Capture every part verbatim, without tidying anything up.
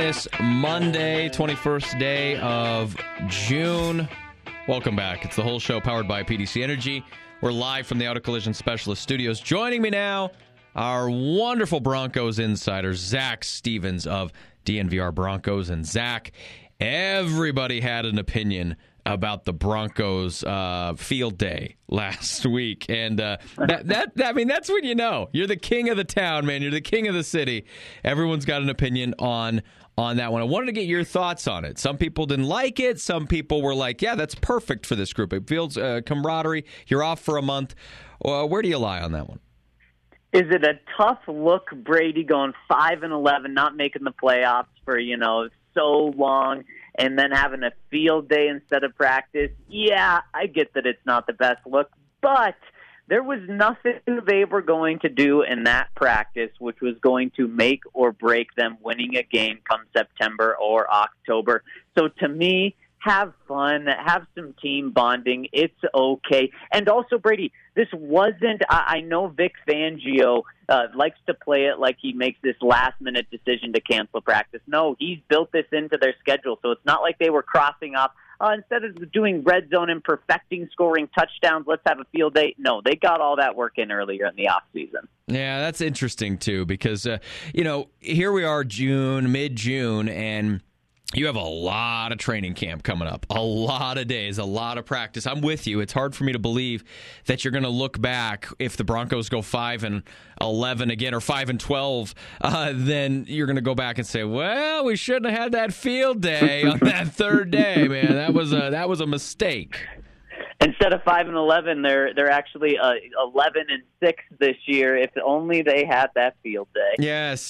this Monday, twenty-first day of June. Welcome back. It's the whole show powered by P D C Energy. We're live from the Auto Collision Specialist Studios. Joining me now, our wonderful Broncos insider, Zach Stevens of D N V R Broncos. And Zach, everybody had an opinion about the Broncos uh, field day last week. And uh, that, that, I mean, that's when you know. You're the king of the town, man. You're the king of the city. Everyone's got an opinion on on that one. I wanted to get your thoughts on it. Some people didn't like it. Some people were like, yeah, that's perfect for this group. It feels uh, camaraderie. You're off for a month. Uh, where do you lie on that one? Is it a tough look, Brady, going five and eleven, not making the playoffs for, you know, so long, and then having a field day instead of practice? Yeah, I get that it's not the best look, but there was nothing they were going to do in that practice which was going to make or break them winning a game come September or October. So to me, have fun, have some team bonding. It's okay. And also, Brady, this wasn't, I, I know Vic Fangio uh, likes to play it like he makes this last-minute decision to cancel practice. No, he's built this into their schedule, so it's not like they were crossing off, uh, instead of doing red zone and perfecting scoring touchdowns, let's have a field day. No, they got all that work in earlier in the offseason. Yeah, that's interesting, too, because, uh, you know, here we are June, mid-June, and you have a lot of training camp coming up, a lot of days, a lot of practice. I'm with you. It's hard for me to believe that you're going to look back if the Broncos go five and eleven again or five and twelve. Uh, then you're going to go back and say, "Well, we shouldn't have had that field day on that third day, man. That was a that was a mistake." Instead of five and eleven, they're they're actually uh, eleven and six this year. If only they had that field day. Yes,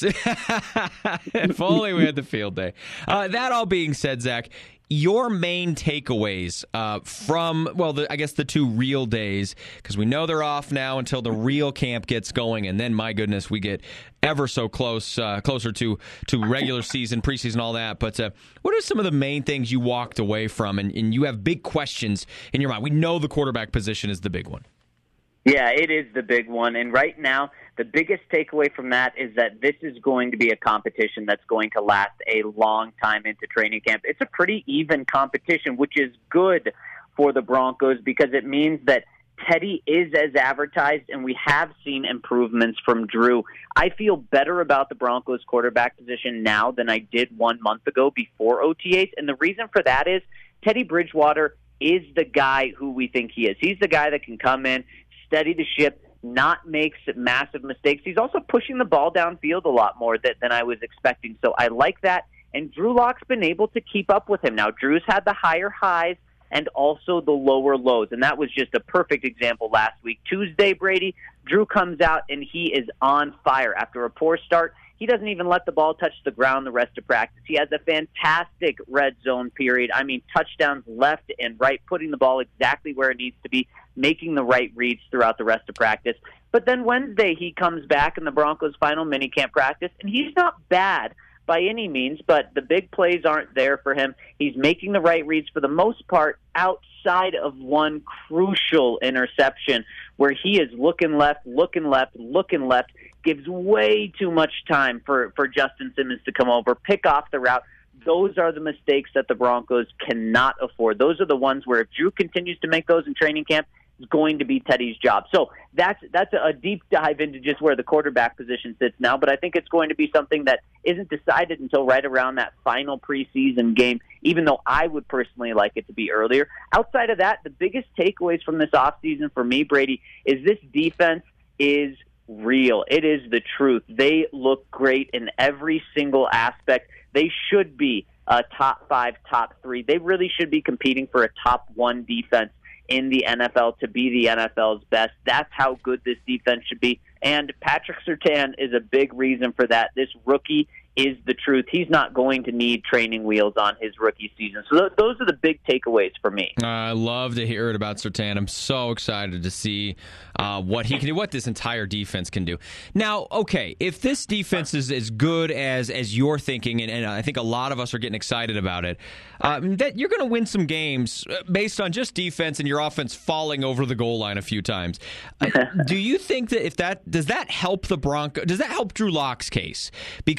if only we had the field day. Uh, that all being said, Zach, your main takeaways uh, from well, the, I guess the two real days, because we know they're off now until the real camp gets going, and then my goodness, we get ever so close, uh, closer to to regular season, preseason, all that. But uh, what are some of the main things you walked away from, and, and you have big questions in your mind? We know the quarterback position is the big one. Yeah, it is the big one. And right now, the biggest takeaway from that is that this is going to be a competition that's going to last a long time into training camp. It's a pretty even competition, which is good for the Broncos because it means that Teddy is as advertised, and we have seen improvements from Drew. I feel better about the Broncos quarterback position now than I did one month ago before O T As, and the reason for that is Teddy Bridgewater is the guy who we think he is. He's the guy that can come in, steady the ship, not make massive mistakes. He's also pushing the ball downfield a lot more than, than I was expecting, so I like that, and Drew Lock's been able to keep up with him. Now, Drew's had the higher highs and also the lower lows, and that was just a perfect example last week. Tuesday, Brady, Drew comes out, and he is on fire. After a poor start, he doesn't even let the ball touch the ground the rest of practice. He has a fantastic red zone period. I mean, touchdowns left and right, putting the ball exactly where it needs to be, making the right reads throughout the rest of practice. But then Wednesday, he comes back in the Broncos' final minicamp practice, and he's not bad by any means, but the big plays aren't there for him. He's making the right reads for the most part outside of one crucial interception where he is looking left, looking left, looking left, gives way too much time for, for Justin Simmons to come over, pick off the route. Those are the mistakes that the Broncos cannot afford. Those are the ones where if Drew continues to make those in training camp, it's going to be Teddy's job. So that's that's a deep dive into just where the quarterback position sits now, but I think it's going to be something that isn't decided until right around that final preseason game, even though I would personally like it to be earlier. Outside of that, the biggest takeaways from this offseason for me, Brady, is this defense is real. It is the truth. They look great in every single aspect. They should be a top five, top three. They really should be competing for a top one defense in the N F L to be the N F L's best. That's how good this defense should be. And Patrick Surtain is a big reason for that. This rookie is the truth. He's not going to need training wheels on his rookie season. So th- those are the big takeaways for me. Uh, I love to hear it about Surtain. I'm so excited to see uh, what he can do, what this entire defense can do. Now, okay, if this defense is as good as as you're thinking, and, and I think a lot of us are getting excited about it, uh, that you're going to win some games based on just defense and your offense falling over the goal line a few times. Uh, do you think that if that does that help the Broncos? Does that help Drew Lock's case? Because even if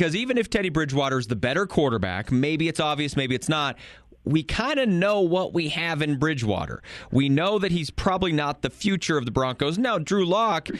if Teddy Bridgewater is the better quarterback. Maybe it's obvious, maybe it's not. We kind of know what we have in Bridgewater. We know that he's probably not the future of the Broncos. Now, Drew Lock,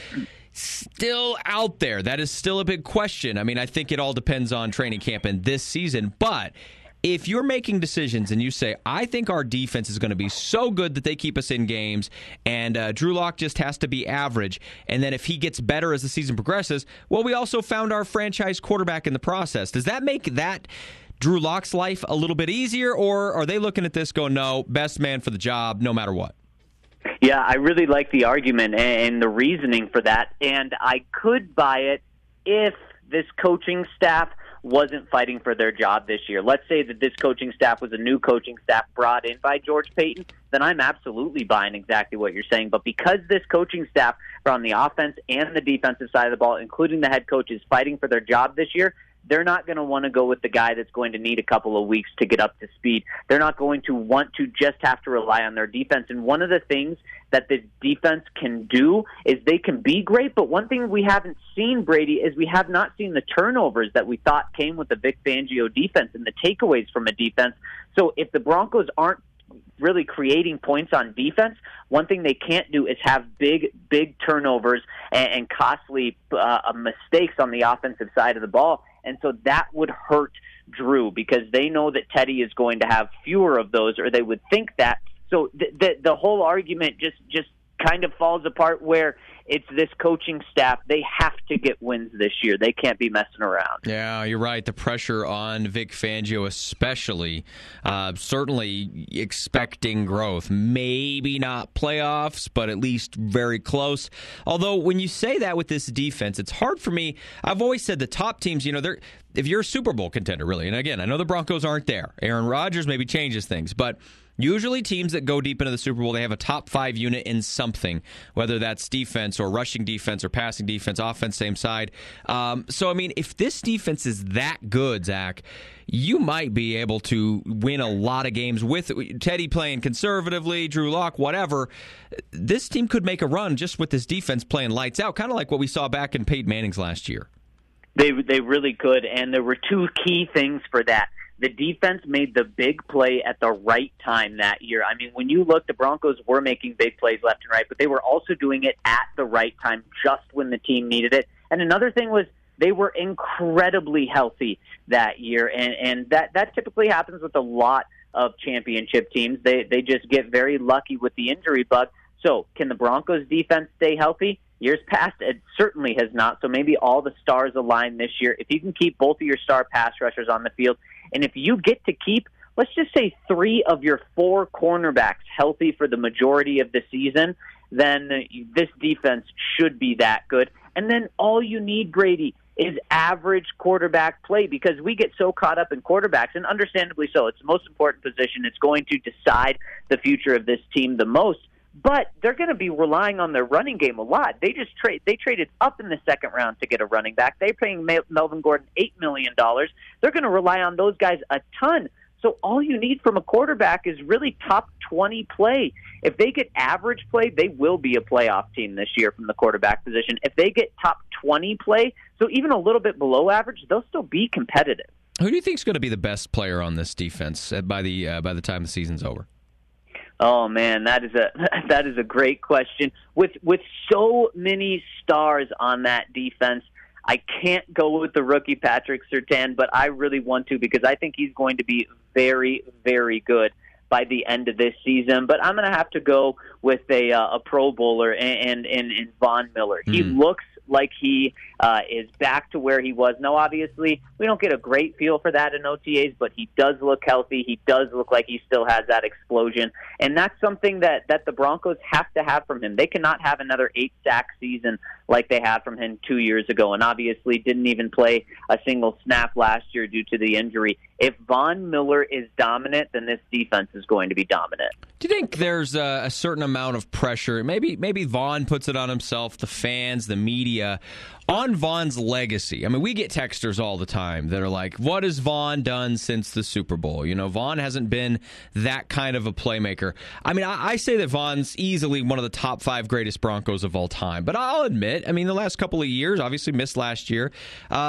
still out there. That is still a big question. I mean, I think it all depends on training camp and this season. But if you're making decisions and you say, I think our defense is going to be so good that they keep us in games, and uh, Drew Lock just has to be average, and then if he gets better as the season progresses, well, we also found our franchise quarterback in the process. Does that make that Drew Lock's life a little bit easier, or are they looking at this going, no, best man for the job no matter what? Yeah, I really like the argument and the reasoning for that, and I could buy it if this coaching staff wasn't fighting for their job this year. Let's say that this coaching staff was a new coaching staff brought in by George Paton, then I'm absolutely buying exactly what you're saying. But because this coaching staff on the offense and the defensive side of the ball, including the head coach, is fighting for their job this year, they're not going to want to go with the guy that's going to need a couple of weeks to get up to speed. They're not going to want to just have to rely on their defense. And one of the things that the defense can do is they can be great, but one thing we haven't seen, Brady, is we have not seen the turnovers that we thought came with the Vic Fangio defense and the takeaways from a defense. So if the Broncos aren't really creating points on defense, one thing they can't do is have big, big turnovers and, and costly uh, mistakes on the offensive side of the ball. And so that would hurt Drew because they know that Teddy is going to have fewer of those, or they would think that. So the the, the whole argument just, just kind of falls apart where it's this coaching staff. They have to get wins this year. They can't be messing around. Yeah, you're right. The pressure on Vic Fangio especially, uh, certainly expecting growth. Maybe not playoffs, but at least very close. Although when you say that with this defense, it's hard for me. I've always said the top teams, you know, they're if you're a Super Bowl contender, really, and again, I know the Broncos aren't there. Aaron Rodgers maybe changes things, but usually teams that go deep into the Super Bowl, they have a top five unit in something, whether that's defense or rushing defense or passing defense, offense, same side. Um, so, I mean, if this defense is that good, Zach, you might be able to win a lot of games with Teddy playing conservatively, Drew Lock, whatever. This team could make a run just with this defense playing lights out, kind of like what we saw back in Peyton Manning's last year. They they really could, and there were two key things for that. The defense made the big play at the right time that year. I mean, when you look, the Broncos were making big plays left and right, but they were also doing it at the right time, just when the team needed it. And another thing was they were incredibly healthy that year, and, and that, that typically happens with a lot of championship teams. They they just get very lucky with the injury bug. So can the Broncos defense stay healthy? Years past, it certainly has not. So maybe all the stars align this year. If you can keep both of your star pass rushers on the field, and if you get to keep, let's just say, three of your four cornerbacks healthy for the majority of the season, then this defense should be that good. And then all you need, Brady, is average quarterback play, because we get so caught up in quarterbacks, and understandably so. It's the most important position. It's going to decide the future of this team the most. But they're going to be relying on their running game a lot. They just trade. They traded up in the second round to get a running back. They're paying Melvin Gordon eight million dollars. They're going to rely on those guys a ton. So all you need from a quarterback is really top twenty play. If they get average play, they will be a playoff team this year from the quarterback position. If they get top twenty play, so even a little bit below average, they'll still be competitive. Who do you think is going to be the best player on this defense by the uh, by the time the season's over? Oh man, that is a that is a great question. With with so many stars on that defense, I can't go with the rookie Patrick Surtain, but I really want to, because I think he's going to be very, very good by the end of this season. But I'm going to have to go with a uh, a Pro Bowler and and, and Von Miller. Mm. He looks like he uh, is back to where he was. Now, obviously, we don't get a great feel for that in O T As, but he does look healthy. He does look like he still has that explosion. And that's something that, that the Broncos have to have from him. They cannot have another eight-sack season like they had from him two years ago, and obviously didn't even play a single snap last year due to the injury. If Von Miller is dominant, then this defense is going to be dominant. Do you think there's a, a certain amount of pressure? Maybe maybe Von puts it on himself, the fans, the media, on Von's legacy. I mean, we get texters all the time that are like, what has Von done since the Super Bowl? You know, Von hasn't been that kind of a playmaker. I mean, I, I say that Von's easily one of the top five greatest Broncos of all time. But I'll admit, I mean, the last couple of years, obviously missed last year, uh,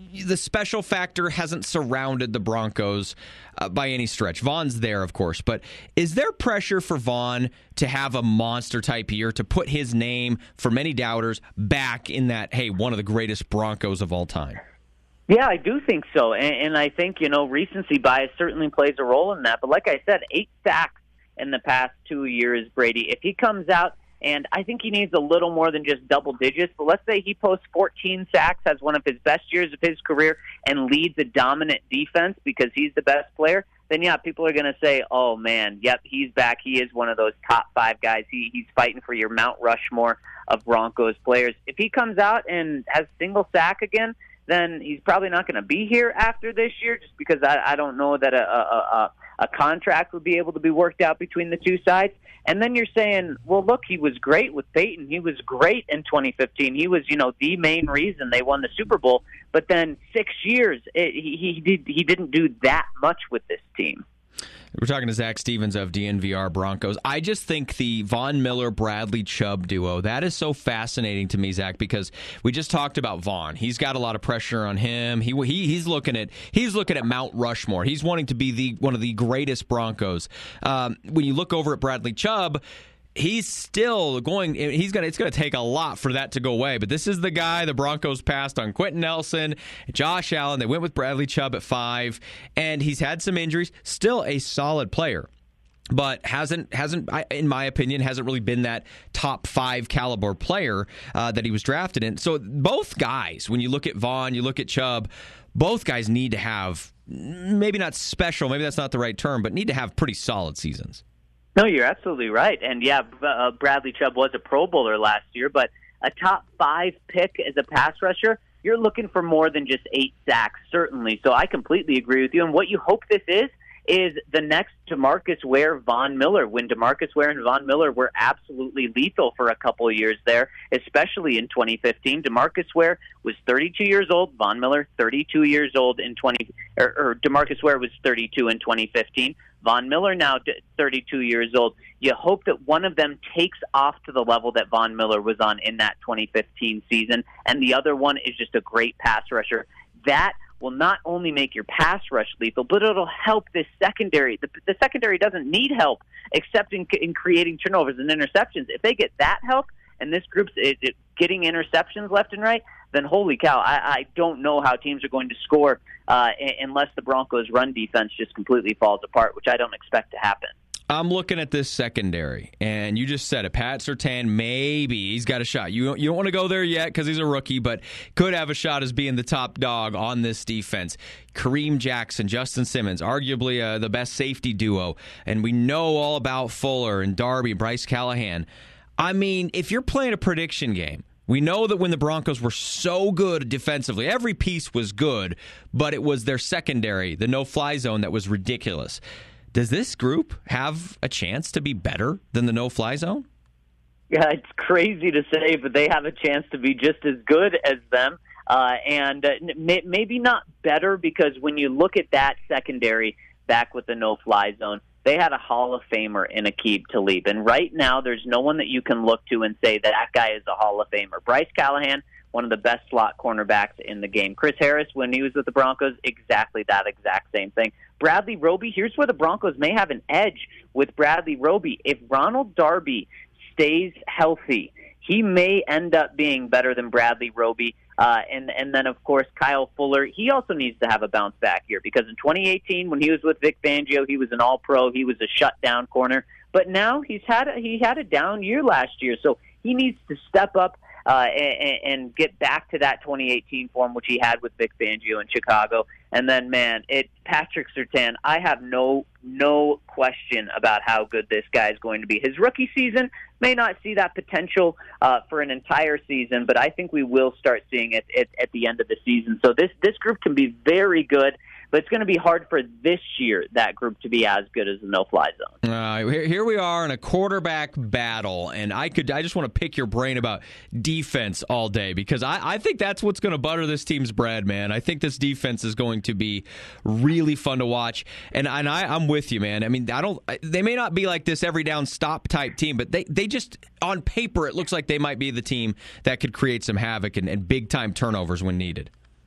the special factor hasn't surrounded the Broncos uh, by any stretch. Vaughn's there, of course, but is there pressure for Vaughn to have a monster-type year, to put his name, for many doubters, back in that, hey, one of the greatest Broncos of all time? Yeah, I do think so, and, and I think, you know, recency bias certainly plays a role in that. But like I said, eight sacks in the past two years, Brady. If he comes out, and I think he needs a little more than just double digits, but let's say he posts fourteen sacks, has one of his best years of his career, and leads a dominant defense because he's the best player, then yeah, people are going to say, oh man, yep, he's back. He is one of those top five guys. He, he's fighting for your Mount Rushmore of Broncos players. If he comes out and has single sack again, then he's probably not going to be here after this year, just because I, I don't know that a, a, a, a contract would be able to be worked out between the two sides. And then you're saying, well, look, he was great with Peyton. He was great in twenty fifteen. He was, you know, the main reason they won the Super Bowl. But then six years, it, he, he, did, he didn't do that much with this team. We're talking to Zach Stevens of D N V R Broncos. I just think the Von Miller, Bradley Chubb duo, that is so fascinating to me, Zach, because we just talked about Vaughn. He's got a lot of pressure on him. He, he he's looking at he's looking at Mount Rushmore. He's wanting to be the one of the greatest Broncos. Um, when you look over at Bradley Chubb, he's still going. He's gonna. It's gonna take a lot for that to go away. But this is the guy the Broncos passed on Quentin Nelson, Josh Allen. They went with Bradley Chubb at five, and he's had some injuries. Still a solid player, but hasn't hasn't in my opinion hasn't really been that top five caliber player uh, that he was drafted in. So both guys, when you look at Vaughn, you look at Chubb, both guys need to have maybe not special, maybe that's not the right term, but need to have pretty solid seasons. No, you're absolutely right. And yeah, uh, Bradley Chubb was a Pro Bowler last year, but a top five pick as a pass rusher, you're looking for more than just eight sacks, certainly. So I completely agree with you. And what you hope this is, is the next DeMarcus Ware, Von Miller, when DeMarcus Ware and Von Miller were absolutely lethal for a couple of years there, especially in twenty fifteen. DeMarcus Ware was thirty-two years old, Von Miller thirty-two years old in twenty, or, or DeMarcus Ware was thirty-two in twenty fifteen. Von Miller now thirty-two years old. You hope that one of them takes off to the level that Von Miller was on in that twenty fifteen season, and the other one is just a great pass rusher. That will not only make your pass rush lethal, but it'll help this secondary. The, the secondary doesn't need help except in, in creating turnovers and interceptions. If they get that help, and this group's it, it, getting interceptions left and right, then holy cow, I, I don't know how teams are going to score uh, unless the Broncos' run defense just completely falls apart, which I don't expect to happen. I'm looking at this secondary, and you just said it. Pat Surtain, maybe he's got a shot. You don't, you don't want to go there yet because he's a rookie, but could have a shot as being the top dog on this defense. Kareem Jackson, Justin Simmons, arguably uh, the best safety duo, and we know all about Fuller and Darby, Bryce Callahan. I mean, if you're playing a prediction game, we know that when the Broncos were so good defensively, every piece was good, but it was their secondary, the no-fly zone, that was ridiculous. Does this group have a chance to be better than the no-fly zone? Yeah, it's crazy to say, but they have a chance to be just as good as them. Uh, and uh, may, maybe not better, because when you look at that secondary back with the no-fly zone, they had a Hall of Famer in Aqib Talib. And right now, there's no one that you can look to and say that, that guy is a Hall of Famer. Bryce Callahan, one of the best slot cornerbacks in the game. Chris Harris, when he was with the Broncos, exactly that exact same thing. Bradley Roby, here's where the Broncos may have an edge with Bradley Roby. If Ronald Darby stays healthy, he may end up being better than Bradley Roby. Uh, and, and then, of course, Kyle Fuller, he also needs to have a bounce-back year, because in twenty eighteen, when he was with Vic Fangio, he was an all-pro. He was a shutdown corner. But now he's had a, he had a down year last year, so he needs to step up uh, and, and get back to that twenty eighteen form, which he had with Vic Fangio in Chicago. And then, man, it Patrick Surtain, I have no no question about how good this guy is going to be. His rookie season may not see that potential uh, for an entire season, but I think we will start seeing it at, at the end of the season. So this, this group can be very good, but it's going to be hard for this year, that group, to be as good as the no-fly zone. Uh, here, here we are in a quarterback battle, and I could I just want to pick your brain about defense all day, because I, I think that's what's going to butter this team's bread, man. I think this defense is going to be really fun to watch, and, and I, I'm with you, man. I mean, I don't. They may not be like this every down stop type team, but they, they just, on paper, it looks like they might be the team that could create some havoc and, and big-time turnovers when needed.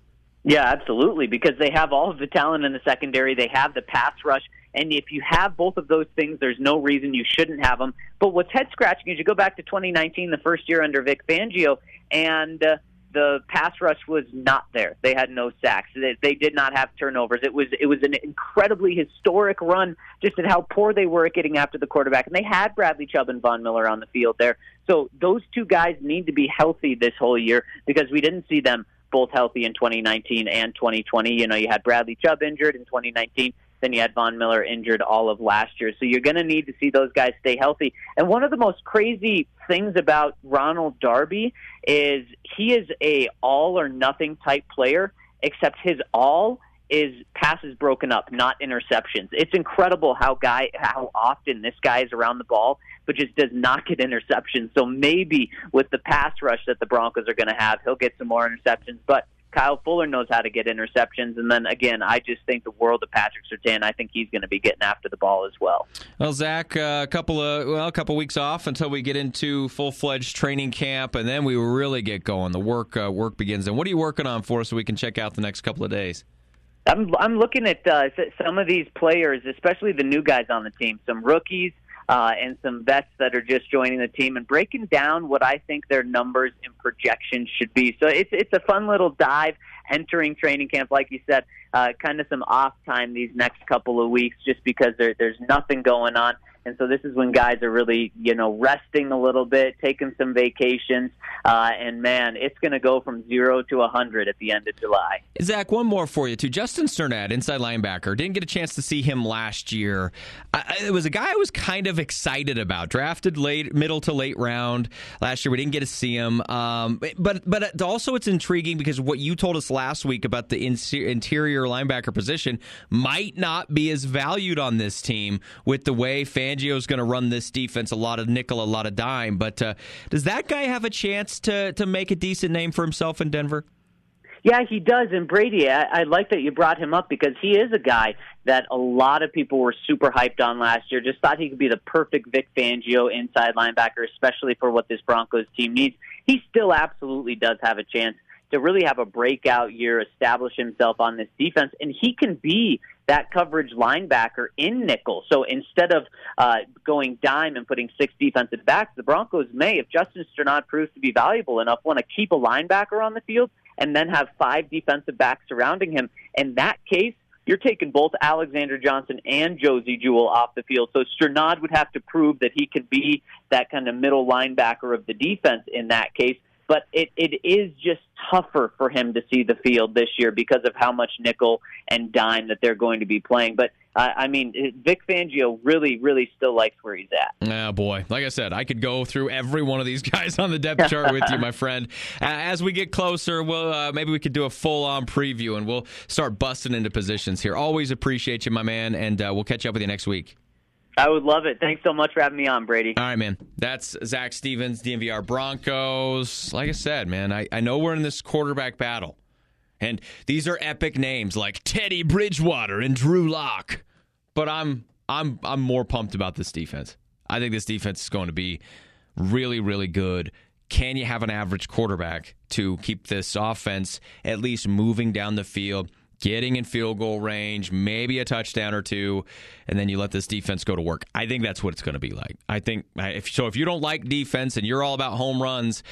Yeah, absolutely, because they have all of the talent in the secondary. They have the pass rush. And if you have both of those things, there's no reason you shouldn't have them. But what's head-scratching is you go back to twenty nineteen, the first year under Vic Fangio, and uh, the pass rush was not there. They had no sacks. They, they did not have turnovers. It was it was an incredibly historic run just at how poor they were at getting after the quarterback. And they had Bradley Chubb and Von Miller on the field there. So those two guys need to be healthy this whole year because we didn't see them both healthy in twenty nineteen and twenty twenty. You know, you had Bradley Chubb injured in twenty nineteen. Then you had Von Miller injured all of last year. So you're going to need to see those guys stay healthy. And one of the most crazy things about Ronald Darby is he is a all-or-nothing type player, except his all is passes broken up, not interceptions. It's incredible how guy how often this guy is around the ball, but just does not get interceptions. So maybe with the pass rush that the Broncos are going to have, he'll get some more interceptions. But Kyle Fuller knows how to get interceptions. And then, again, I just think the world of Patrick Surtain. I think he's going to be getting after the ball as well. Well, Zach, uh, a couple of well, a couple weeks off until we get into full-fledged training camp, and then we really get going. The work uh, work begins. And what are you working on for us so we can check out the next couple of days? I'm, I'm looking at uh, some of these players, especially the new guys on the team, some rookies, Uh, and some vets that are just joining the team and breaking down what I think their numbers and projections should be. So it's it's a fun little dive entering training camp, like you said, uh, kind of some off time these next couple of weeks just because there, there's nothing going on. And so this is when guys are really, you know, resting a little bit, taking some vacations. Uh, and, man, it's going to go from zero to one hundred at the end of July. Zach, one more for you, too. Justin Strnad, inside linebacker. Didn't get a chance to see him last year. I, it was a guy I was kind of excited about. Drafted late, middle to late round last year. We didn't get to see him. Um, but but also it's intriguing because what you told us last week about the interior linebacker position might not be as valued on this team with the way fans Fangio's going to run this defense, a lot of nickel, a lot of dime. But uh, does that guy have a chance to to make a decent name for himself in Denver? Yeah, he does. And Brady, I, I like that you brought him up because he is a guy that a lot of people were super hyped on last year, just thought he could be the perfect Vic Fangio inside linebacker, especially for what this Broncos team needs. He still absolutely does have a chance to really have a breakout year, establish himself on this defense, and he can be that coverage linebacker in nickel. So instead of uh, going dime and putting six defensive backs, the Broncos may, if Justin Strnad proves to be valuable enough, want to keep a linebacker on the field and then have five defensive backs surrounding him. In that case, you're taking both Alexander Johnson and Josie Jewell off the field. So Strnad would have to prove that he can be that kind of middle linebacker of the defense in that case. But it, it is just tougher for him to see the field this year because of how much nickel and dime that they're going to be playing. But, uh, I mean, Vic Fangio really, really still likes where he's at. Oh, boy. Like I said, I could go through every one of these guys on the depth chart with you, my friend. Uh, as we get closer, we'll uh, maybe we could do a full-on preview, and we'll start busting into positions here. Always appreciate you, my man, and uh, we'll catch up with you next week. I would love it. Thanks so much for having me on, Brady. All right, man. That's Zach Stevens, D N V R Broncos. Like I said, man, I, I know we're in this quarterback battle. And these are epic names like Teddy Bridgewater and Drew Lock. But I'm I'm I'm more pumped about this defense. I think this defense is going to be really, really good. Can you have an average quarterback to keep this offense at least moving down the field, getting in field goal range, maybe a touchdown or two, and then you let this defense go to work? I think that's what it's going to be like. I think if so. If you don't like defense and you're all about home runs,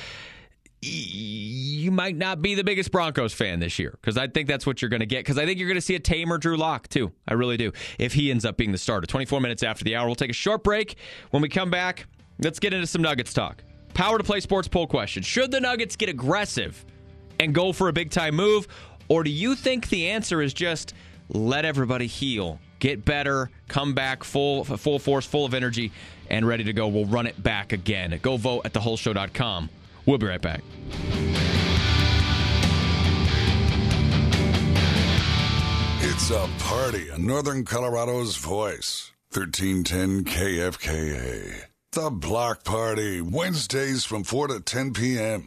you might not be the biggest Broncos fan this year because I think that's what you're going to get. Because I think you're going to see a tamer Drew Lock too. I really do. If he ends up being the starter, twenty-four minutes after the hour, we'll take a short break. When we come back, let's get into some Nuggets talk. Power to Play Sports poll question: should the Nuggets get aggressive and go for a big time move? Or do you think the answer is just let everybody heal, get better, come back full full force, full of energy, and ready to go? We'll run it back again. Go vote at the whole show dot com. We'll be right back. It's a party on Northern Colorado's voice. thirteen ten K F K A. The Block Party, Wednesdays from four to ten p.m.